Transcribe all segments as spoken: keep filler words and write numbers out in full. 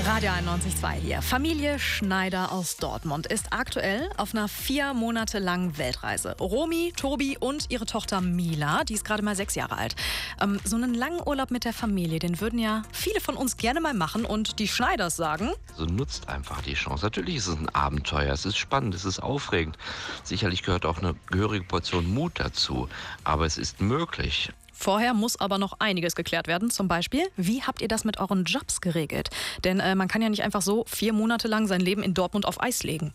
Radio einundneunzig Komma zwei hier. Familie Schneider aus Dortmund ist aktuell auf einer vier Monate langen Weltreise. Romy, Tobi und ihre Tochter Mila, die ist gerade mal sechs Jahre alt. Ähm, so einen langen Urlaub mit der Familie, den würden ja viele von uns gerne mal machen. Und die Schneiders sagen: So nutzt einfach die Chance. Natürlich ist es ein Abenteuer, es ist spannend, es ist aufregend. Sicherlich gehört auch eine gehörige Portion Mut dazu. Aber es ist möglich. Vorher muss aber noch einiges geklärt werden. Zum Beispiel, wie habt ihr das mit euren Jobs geregelt? Denn äh, man kann ja nicht einfach so vier Monate lang sein Leben in Dortmund auf Eis legen.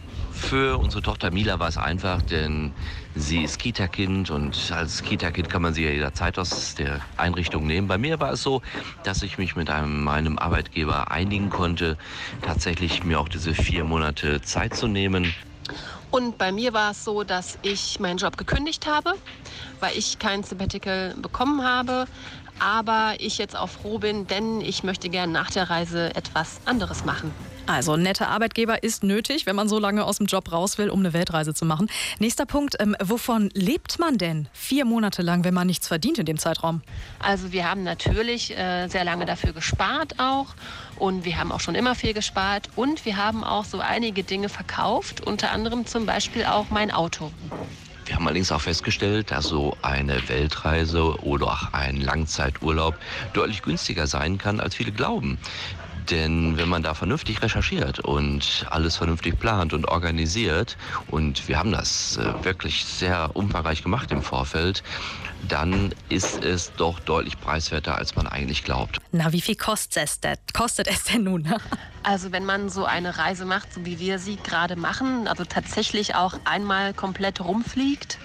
Für unsere Tochter Mila war es einfach, denn sie ist Kita-Kind und als Kita-Kind kann man sie ja jederzeit aus der Einrichtung nehmen. Bei mir war es so, dass ich mich mit einem, meinem Arbeitgeber einigen konnte, tatsächlich mir auch diese vier Monate Zeit zu nehmen. Und bei mir war es so, dass ich meinen Job gekündigt habe, weil ich kein Sabbatical bekommen habe. Aber ich jetzt auch froh bin, denn ich möchte gerne nach der Reise etwas anderes machen. Also ein netter Arbeitgeber ist nötig, wenn man so lange aus dem Job raus will, um eine Weltreise zu machen. Nächster Punkt, ähm, wovon lebt man denn vier Monate lang, wenn man nichts verdient in dem Zeitraum? Also wir haben natürlich äh, sehr lange dafür gespart auch. Und wir haben auch schon immer viel gespart. Und wir haben auch so einige Dinge verkauft, unter anderem zum Beispiel auch mein Auto. Wir haben allerdings auch festgestellt, dass so eine Weltreise oder auch ein Langzeiturlaub deutlich günstiger sein kann, als viele glauben. Denn wenn man da vernünftig recherchiert und alles vernünftig plant und organisiert, und wir haben das äh, wirklich sehr umfangreich gemacht im Vorfeld, dann ist es doch deutlich preiswerter, als man eigentlich glaubt. Na, wie viel kostet es denn, kostet es denn nun? Also wenn man so eine Reise macht, so wie wir sie gerade machen, also tatsächlich auch einmal komplett rumfliegt,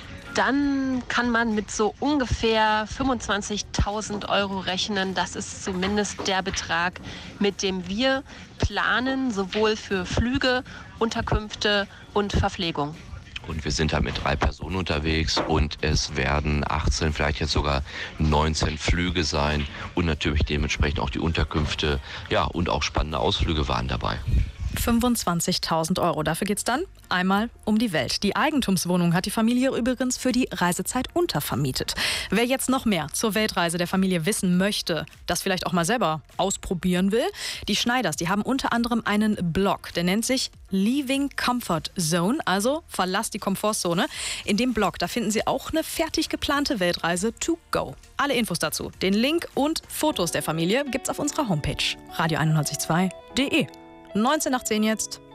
dann kann man mit so ungefähr fünfundzwanzigtausend Euro rechnen. Das ist zumindest der Betrag, mit dem wir planen, sowohl für Flüge, Unterkünfte und Verpflegung. Und wir sind da mit drei Personen unterwegs und es werden achtzehn, vielleicht jetzt sogar neunzehn Flüge sein und natürlich dementsprechend auch die Unterkünfte, ja, und auch spannende Ausflüge waren dabei. fünfundzwanzigtausend Euro. Dafür geht's dann einmal um die Welt. Die Eigentumswohnung hat die Familie übrigens für die Reisezeit untervermietet. Wer jetzt noch mehr zur Weltreise der Familie wissen möchte, das vielleicht auch mal selber ausprobieren will, die Schneiders, die haben unter anderem einen Blog, der nennt sich Leaving Comfort Zone, also verlass die Komfortzone. In dem Blog, da finden Sie auch eine fertig geplante Weltreise to go. Alle Infos dazu, den Link und Fotos der Familie gibt's auf unserer Homepage radio einundneunzig Komma zwei punkt de. neunzehn nach zehn jetzt.